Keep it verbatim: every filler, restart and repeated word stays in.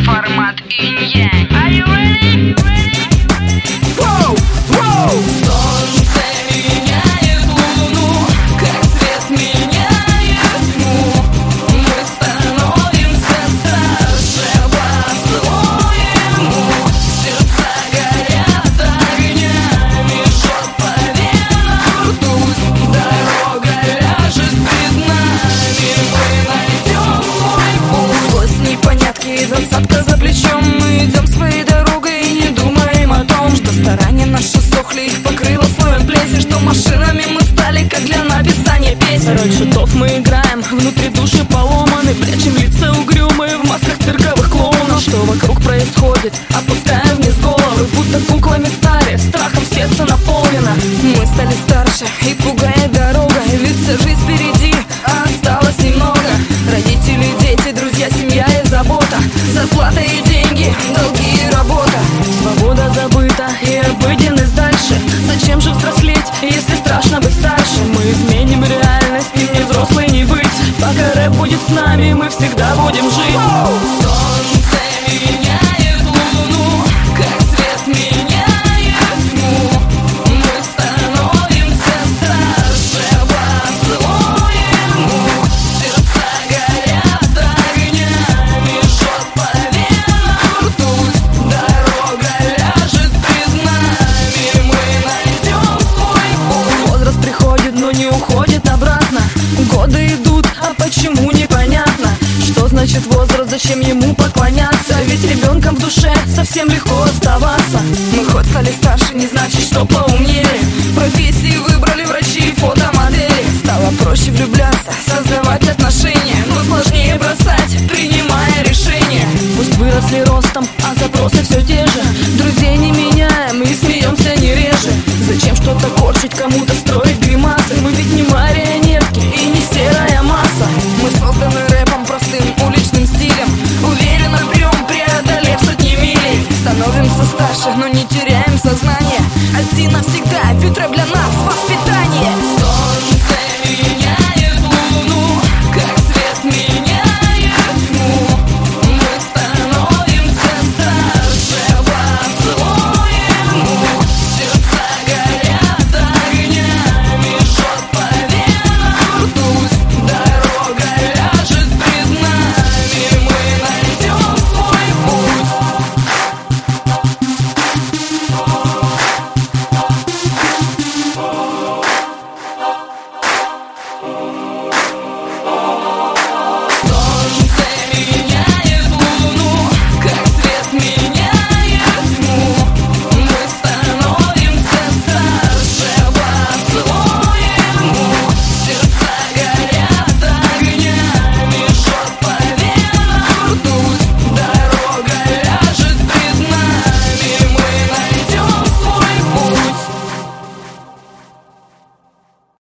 формат инь-янь. Are you ready? Воу, воу! Солнце меняет луну, как свет меняет тьму. Мы становимся старше по-своему. Сердца горят огнями, жжет по венам ртуть. Дорога ляжет перед нами, мы найдем свой путь. Сквозь непонятки и двадцатка за плечом мы идем своей дорогой и не думаем о том, что старания наши сохли, их покрыло слоем плесень, что машинами мы стали, как для написания песен. Роль шутов мы играем, внутри души поломаны, прячем лица угрюмые в масках цирковых клоунов. Что вокруг происходит, опускаем вниз головы, будто куклами стали, страхом сердце наполнено. Мы стали старше и пугает дорога, ведь вся жизнь впереди, а осталось немного. Родители, дети, друзья, семья и забота, зарплата и деньги, долги и работа. Свобода забыта и обыденность дальше. Зачем же взрослеть, если страшно быть старше? Мы изменим реальность, им не взрослый не быть. Пока рэп будет с нами, мы всегда будем жить. Солнце меняет луну, как свет меняет тьму. Мы становимся старше по-своему. Сердца горят огнями, жжет по венам ртуть. Дорога ляжет перед нами, мы найдем свой путь. Возраст приходит, но не уходит обратно. Годы идут, а почему непонятно. Что значит возраст, зачем ему поклоняться? Ведь ребенком в душе совсем легко оставаться. Мы хоть стали старше, не значит, что поумнели. Профессии выбрали, врачи